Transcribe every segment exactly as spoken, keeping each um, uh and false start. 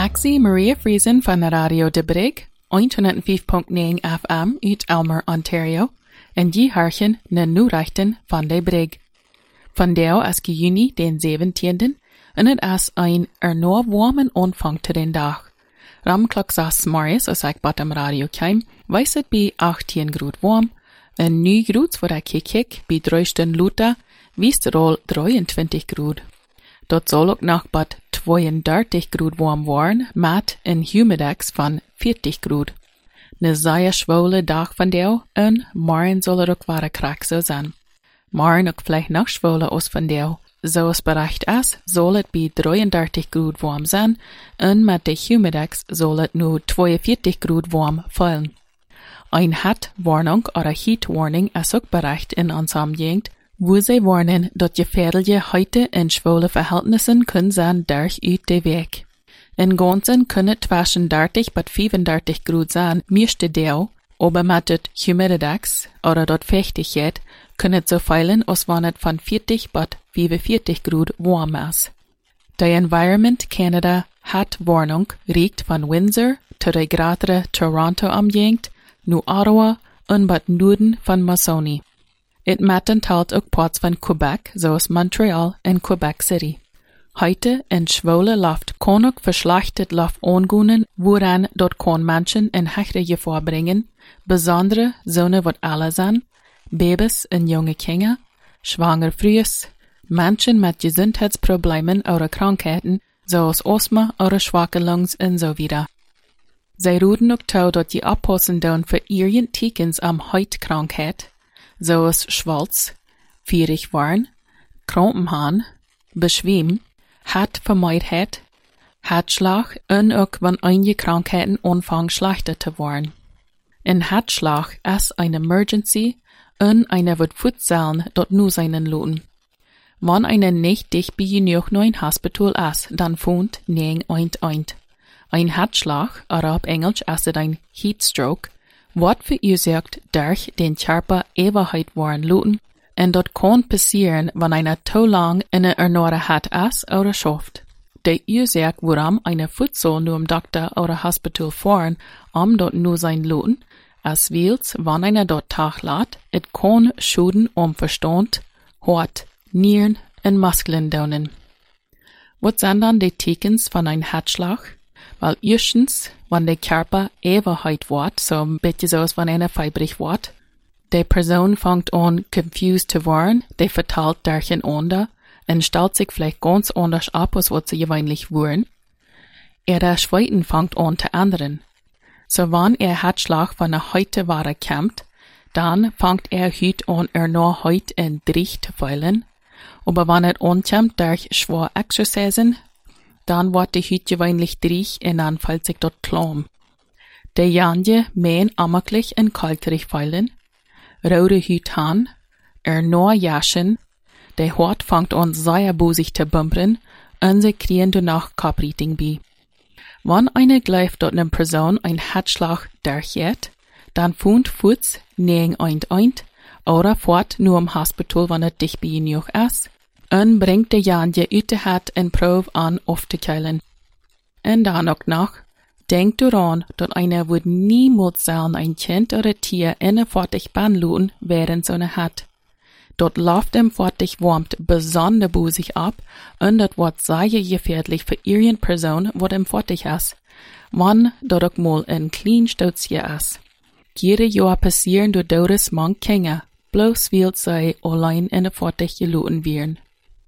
Axie Maria Friesen van Radio de Brig, honderdvijf komma negen F M uit Elmer, Ontario, en die harchen na Nieuwrechten van de Brig. Vandaag as ke juni den zeventienden, en het as een ernoor warmen ontvang te den dag. Ramklok zes morgens als ik bot am radio kwam, wees het bij achttien graden warm, en nu graden voor ik kijk bij drieëntwintig Luta, wies het al drieëntwintig graden. Dat zal ook nog bot tweeëndertig graden warm worden, met een humidex van veertig graden. Ne zeer schwole dag vandaag, en morgen zal er ook ware krak zo zijn. Morgen ook vielleicht nog schwoler als vandaag. Zoals bericht is, zal het bij drieëndertig graden warm zijn, en met de humidex zal het nu tweeënveertig graden warm vallen. Een het warning of een heat warning is ook bericht in onze omgeving, wo zij warnen dat gefährliche heute in schwole verhältnissen kunnen zijn durch uit de weg. In ganzen kunnen het tweeëndertig tot vijfendertig graden zijn, meeste deel, aber met het humidex oder dat fechtigheid kunnen het zo veilen als wanneer het van veertig tot vijfenveertig graden warm is. De Environment Canada het warning reicht van Windsor tot de grotere Toronto omgeving, nu Ottawa en het noorden van Masoni. Het metentelt ook plaats van Quebec, zoals Montreal en Quebec City. Heute in schwole Luft kan ook verslachtet Luft aangunnen, woran dat kan mensen in hechte gevaar brengen, besondere zonen wat alle zijn, baby's en jonge kinderen, schwanger vrouwen, mensen met gezondheidsproblemen of krankheden, zoals astma of zwakke lungs en zo wieder. Zij roeden ook toe dat je oppassen doen voor irgend tekens am huidkrankheid, zoals schwalz, vierig worden, krampenhaan, beschwem, hartvermoeidheid, hartslag en ook van einige krankheden aanvangen slechter te worden. Een hartslag is een emergency en eine wordt voedselen dat nu zijn loten. Wanneer eine nicht dicht bij genoeg naar een hospital is, dan voelt negen eind eind. Een hartslag, oder op Engels is het een heatstroke, wordt verursacht durch den Körper Ewigkeit worden loten, en dat kan passieren wanneer einer te lang in een ernore hat is oder schafft. De oorzaak waarom eine voedsel nu am dokter oder hospital fahren, om dat nu zijn loten, als wils wanneer einer dat tag laat, het kan schuden om verstand, hart, nieren en muskelen doen. Wat zijn dan de tekens van een hartslag? Wel, eerstens, wanneer de Körper Ewigkeit wordt, so ein beetje zoals wanneer einer fibrig wordt, de persoon vangt aan confused te worden, de vertelt durch een ander, en stelt sich vielleicht ganz anders ab, als wat ze gewöhnlich worden. Er der Schweiten fangt an te anderen. So wann er Herzschlag von der heute Ware kämpft, dann fangt er hüt an er nur heut in Drich te feilen, aber wann er ankämpft durch schwer Exercisen, dann wird die Hüt gewöhnlich Drich und dann fällt sich dort klamm. De Janje meen amaklich en kalterig feilen, rode Hüt han, er nur jaschen, de Hort fangt an sehr bosig te bumpern, und sie kriegen danach Kapriting bi. Wann eine gleich dort ne Person ein Herzschlag durchgeht, dann fund Fuß negen eind eind, oder fort nur im Hospital, wann er dich bei ihnen noch ist, und bringt de Janje uit de het en proef an auf te keilen. En dan ook nog, denk daran, dat einer wird niemals sein ein Kind oder Tier innefortig behandeln während so eine hat. Dort läuft dem fortig warmt besonders busig ab, und dat wird sehr gefährlich für irgendeine Person, wo dem fortig ist, wann dort auch mal ein klein Stotzje ist. Jede Jahr passieren durch Dodes manch Kinder, bloß weil sie allein in der fortig geluten werden.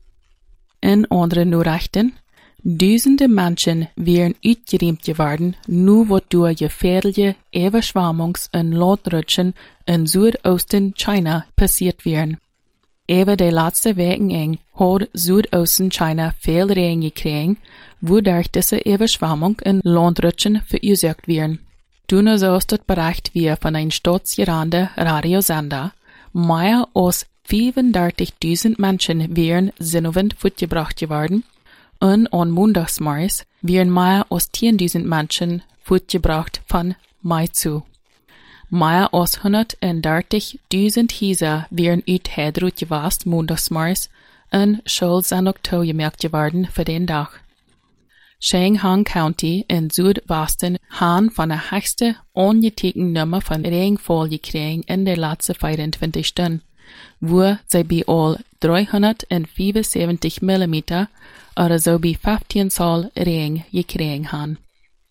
In anderen Nachrichten, Duizenden Menschen werden uitgereemd geworden, nu wat door gefährliche Überschwemmungs- und Landrutschen in Südosten China passiert werden. Über die letzten Wochen eng hat Südosten China viel Regen gekriegt, wodurch diese Überschwemmung und Landrutschen verursacht werden. Toen so ist das bericht wie von einem staatsgerande Radiosender, mehr als vijfendertigduizend Menschen werden sinnowend fortgebracht geworden, und an Montagsmorgens werden mehr als tienduizend Menschen fortgebracht von Mai zu. Mehr als honderddertigduizend Häuser werden uitgedrukt geweest montagsmorgens, und Schulen sind ook toegemerkt geworden für den Tag. Chang-Han County in Südwesten han van de hoogste ongetekende nummer van regenval gekregen in de laatste vierentwintig stunden, wo zij bij al driehonderdvierenzeventig millimeter, oder zo bij vijftien zal regen gekregen han.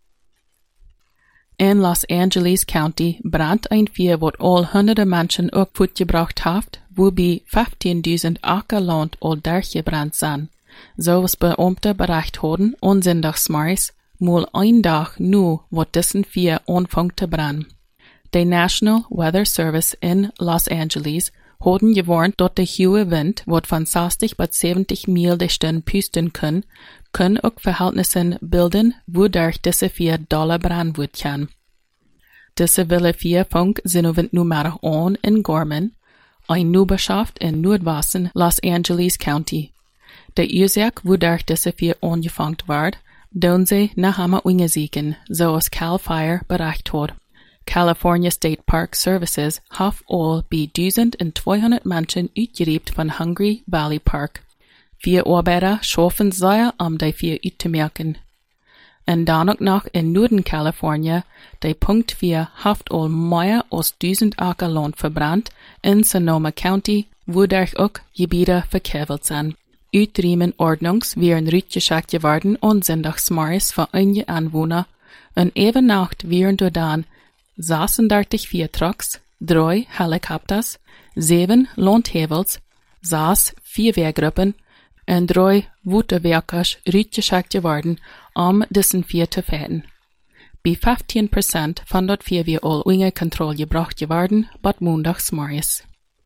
In Los Angeles County brandt ein Feuer, wat al honderden Menschen ook voetgebracht heeft, wo bij vijftienduizend akker land al durchgebrannt zijn. Zoals Beamte bericht hadden, on zondagsmorgens, mal ein dag nu wat dessen Feuer anfangt te branden. De National Weather Service in Los Angeles hadden gewarnt dat de hohe wind, wat van zestig bis zeventig Mil de Stunde pusten kann, können auch Verhältnissen bilden, wodurch diese Feuer doller branden wird kann. Diese Wille Feuer fängt sinnowend nummer an in Gorman, ein Nachbarschaft in Nordwesten Los Angeles County. Der Ursache, wodurch diese Feuer angefangen wird, doen sie nach einmal untersuchen, so als Cal Fire bericht hat. California State Park Services hat all bei zwölfhundert Menschen uitgerebt von Hungry Valley Park. Vier Arbeiter schaffen sehr, um die Feuer auszumerken. Und dann auch noch in Norden California, die Punkt vier hat all mehr als tausend Acker Land verbrannt in Sonoma County, wodurch auch Gebiete verkehrt sind. Uitriemen Ordnungs wären rückgeschickt geworden und Sonntagsmorgens für einige Anwohner, und eben Nacht wären dort dann sechsunddreißig Viertrucks, drei Helikopters, sieben Landhevels, sechs Feuerwehrgruppen und drei Wuterwerkers rückgeschickt geworden, um diesen Feuer zu finden. Bei fünfzehn Prozent von dort Feuerwehr all unter Kontrolle gebracht geworden, bad montagsmorgens.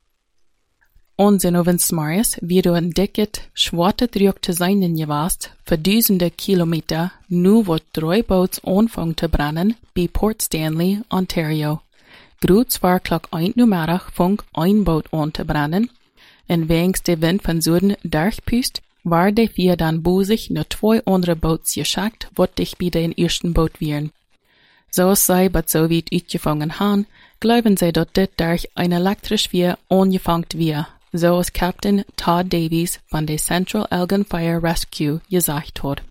Onzinnovensmorgens wird ein dicket, schwarze Druck zu sein gewesen, für Dutzende Kilometer, nu wird drei Boots anfangen zu brennen, bei Port Stanley, Ontario. Grut zwar klock ein Uhr Mittag fang ein Boot an zu brennen, und wegen der Wind von Süden durchpust, war der Feuer dann bosig nur zwei andere Boots geschickt, wat dich bei den ersten Boot wären. So sei bei so weit uitgefangen haben, glauben sie, dass das durch ein elektrisch Feuer angefangen wird, so als Captain Todd Davies von der Central Elgin Fire Rescue gesagt hat.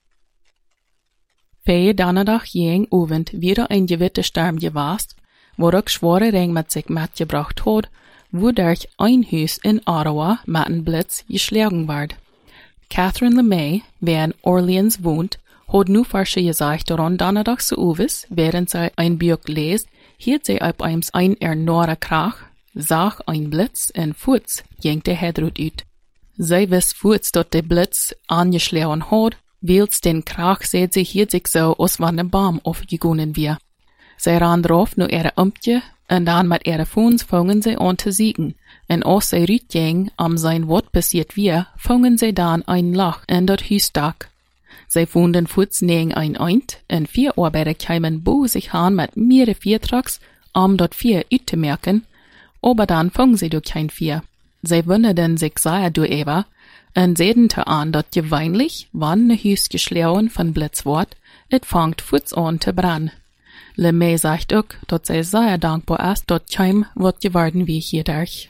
Vier Donnerstag gegen Abend wieder ein Gewittersturm gewesen, wodurch schwere Regen mit sich mitgebracht hat, wodurch ein Haus in Ottawa mit einem Blitz geschlagen wird. Catherine LeMay, wer in Orleans wohnt, hat nu forsche gesagt, daran Donnerstag zu Uwes, während sie ein Buch liest, hielt sie ab einem ein enormer Krach, sah ein Blitz und Fuß ging der Hedrut ut. Sie wiss Fuß, dass der Blitz angeschlagen hat, weils den Krach seht sie hielt sich so, als wenn der Baum aufgegangen wär. Sie ran drauf nur ihre Umpje, und dann mit ihre Fuß fangen sie an zu siegen, und als sie rütging, am sein Wort passiert wär, fangen sie dann ein Loch in dort Hüstak. Sie funden Fuß negen ein Eint, und vier Arbeiter kämen bo sich han mit mehrere Viertrucks, um dort vier uitzumerken, aber dann fangen sie durch kein Vier. Sie wunderten sich sehr darüber und sehten an, dass gewöhnlich, wann ne Hüs geschlagen von Blitz wird, et fangt Fuß an zu brennen. LeMay sagt auch, dass sie sehr dankbar ist, dass kein wird geworden wie hierdurch.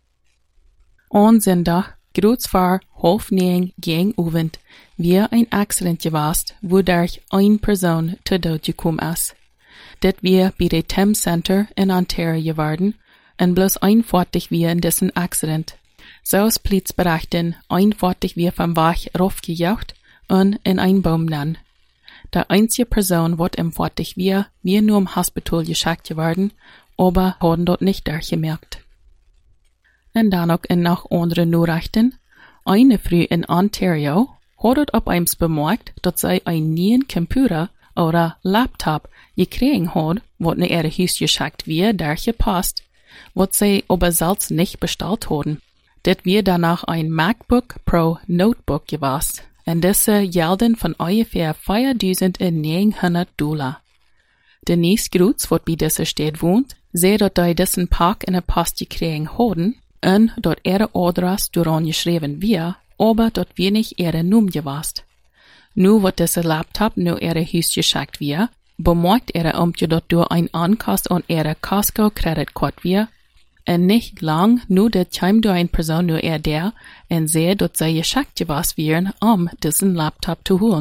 On Sonntag, grüß vor halb neun gegen Abend, wir ein Accident gewesen, wodurch eine Person zu Tod gekommen ist. Das wir bei der Thames Center in Ontario geworden, und bloß einfortig wir in dessen Accident. So als Blitz berichten, einfortig wir vom Wach raufgejaucht und in einen Baum dann. Der einzige Person, wat im fortig wir, wir nur im Hospital geschickt geworden, aber haben dort nicht durchgemerkt. Und dann auch in noch andere Nachrichten. Eine Frau in Ontario hat auf eins bemerkt, dass sie einen neuen Computer oder Laptop gekriegt hat, wat in ihre Haus geschickt wird, durchgepasst, wat sie aber selbst nicht bestellt haben. Das wird danach ein MacBook Pro Notebook gewesen, und diese gelten von ungefähr viertausendneunhundert Dollar. Der nächste Grutz, wat bei dieser Stadt wohnt, sieht, dass die diesen Pack in der Post gekriegt haben, und dort ihre Adresse daran geschrieben wird, aber dort wenig ihre Nummer gewesen. Nu wird dieser Laptop nur ihre Haus geschickt wird, bemerkt ihre Amtje, dass durch ein Ankast an ihre Costco Kreditkarte wird, und nicht lang, nu dat käm durch eine Person nur er der, und sehe, dass sie geschickt gewesen wären, um diesen Laptop zu holen.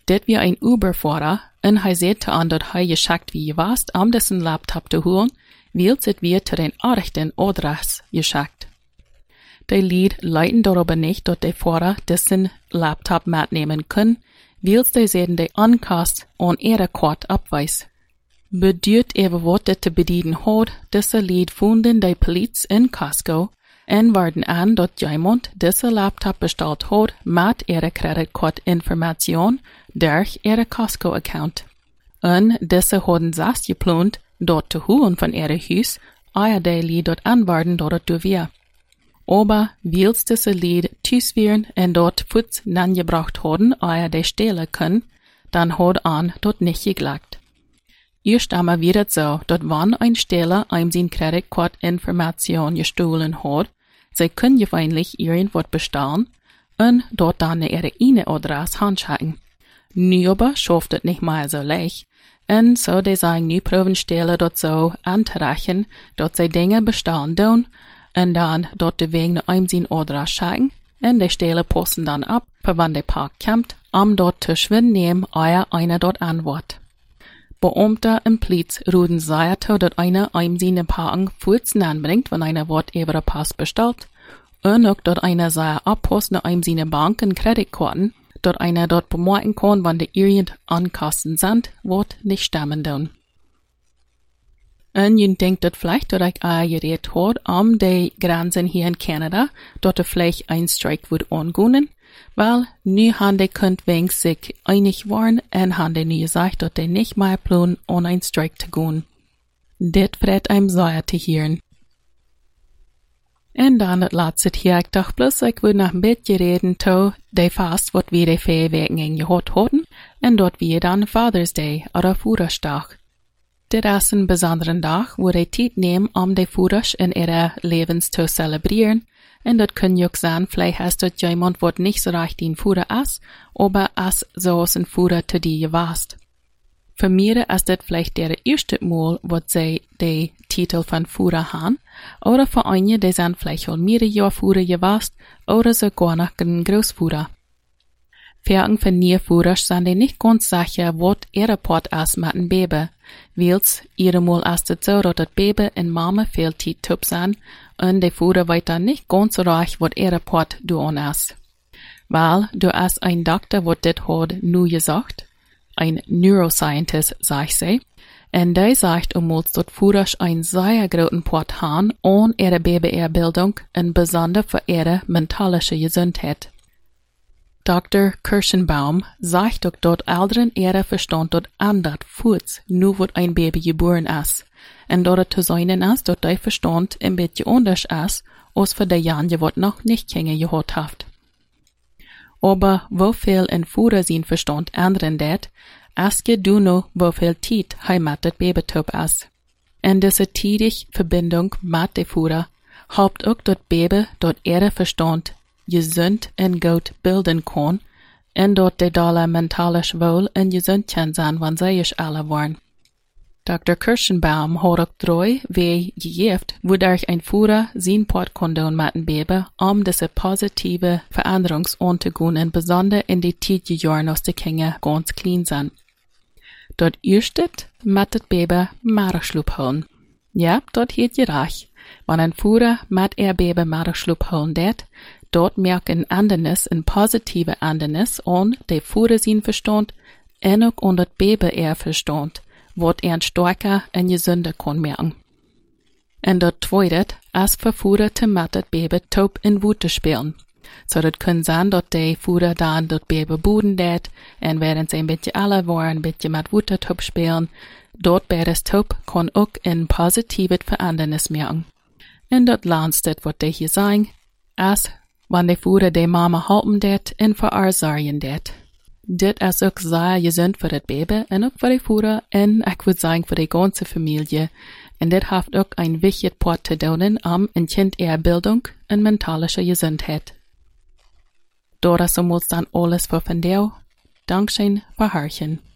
Dit wie ein Uberfahrer, en hij zet aan dat hij geschakt wie je was, om dessen laptop te holen, wilt het weer te den aardigen adres geschakt. De Lied leiten darüber nicht, dat de Fahrer dessen Laptop mitnehmen können, wilt de zeden de ankast on ihre Kort abweis. Beduurt even wat dit te bedienen had, disse Lied vonden de politie in Costco en werden aan dat iemand disse laptop besteld had met ihre creditcard-information durch ihre Costco-account. En disse hadden zes geplant dat te holen van ihre huis, eer de Lied dat aanwaarden dat het doorweer. Aber wils disse Lied thuisweren en dort voets nangebracht hadden, eer de stelen können, dan had aan dat nicht geglaubt. Erst einmal wird es so, dass wenn ein Stehler einem sein Kreditkort-Information gestohlen hat, sie können gewöhnlich irgendwas bestellen und dort dann ihre E-Mail-Adresse handschicken. Nu aber schafft es nicht mehr so leicht, und so die sagen nu Probenstehler dort so anzureichen, dass sie Dinge bestellen tun und dann dort die wegen einem sein Adresse schicken und die Stehler posten dann ab, für wann der Park kommt, um dort zu schwimmen nehmen, ehe einer dort antwortet. Beamte im Poliz ruden sehr zu, dass einer einem seine Packen Furzen anbringt, wenn einer Wort über den Pass bestellt, und auch, dass einer sehr abposten einem seine Banken Kreditkarten, dass einer dort bemerken kann, wenn die irgend ankasten sind, wird nicht stimmen tun. Und ihr denkt, dass vielleicht, dass ich auch geredet hat, um die Grenzen hier in Kanada, dass er vielleicht ein Streik wird angehen, weil nu haben die Kundwings sich einig waren und haben die nu gesagt, dass die nicht mehr planen, an ein Streik zu gehen. Dit freut einem sehr zu hören. Und dann das letzte hier, ich dachte bloß, ich würde noch ein bisschen reden, zu die Fast, was wir die vier Wochen gehabt hatten, und dort wir dann Father's Day oder Vaterstag. Das ist ein besonderer Tag, wo die Zeit nehmen, um die Väter in ihrer Lebens zu zelebrieren. Und das kann auch sein, vielleicht hast du jemand, was nicht so recht ein Vater ist, aber als so ein Vater zu dir warst. Für mir ist das vielleicht der erste Mal, was sie den Titel von Vater haben, oder für einige, die sind vielleicht schon mehrere Jahre Vater gewesen, oder sogar noch ein Großvater. Für von Niervater sind die nicht ganz sicher, was ihre Part ist mit dem Baby, weil's ihremal ist es so, dass das Baby in Mama viel Zeit top sind, und die Vater weiß dann nicht ganz so recht, was ihre Part tun ist. Weil du hast ein Doktor, was das hat nu gesagt, ein Neuroscientist, sagt sie, und der sagt umals, dass Vater einen sehr großen Part haben an ihre Babyerbildung und besonders für ihre mentalische Gesundheit. Doktor Kirschenbaum sagt auch, dass Eltern ihre Verstand dort ändert, kurz, nur wird ein Baby geboren ist. Und dort zu sein ist, dass der Verstand ein bisschen anders ist, als für die Jahre, die noch nicht Kinder gehabt hat. Aber wo viel in Vater sein Verstand ändern det, ist ja du noch, wo viel Zeit heimat das Babytop ist. Und diese tätige Verbindung mit dem Vater haupt auch das Baby dort ihre Verstand gesund und gut bilden kann, und dort die Dalle mentalisch wohl und gesund sein, wenn sie es alle waren. Doktor Kirschenbaum hat auch drei Wege gegeben, wodurch ein Vater sein Part kann tun mit dem Baby, um diese positive Veränderung anzugehen, und besonders in die tiefsten Jahren, als die Kinder ganz klein sind. Dort erste mit dem Baby Marschlup holen. Ja, dort hat ihr recht. Wenn ein Vater mit ihr Baby Marschlup holen det, dort merken Andernis ein positive Andernis an, der Vater sein Verstand, und auch an das Baby ihr Verstand, wird er stärker und gesünder kann merken. Und das zweite ist für Vater zu mit das Baby taub in Wut zu spielen. So das kann sein, dass der Vater dann das Baby buden det, und während sie ein bisschen alle waren, ein bisschen mit Wut taub spielen, dort bei das Taub kann auch ein positives Verändernis merken. Und das letzte, was die hier sagen, ist, wenn die Vater die Mama halten det und verarsorgen det. Dit ist auch sehr gesund für das Baby und auch für die Vater und ich würde sagen für die ganze Familie. Und dit hat auch ein wichtiges Part zu tun, um ein Kind ihre Bildung und mentalische Gesundheit. Dort ist uns dann alles für von dir. Dankeschön für Hörchen.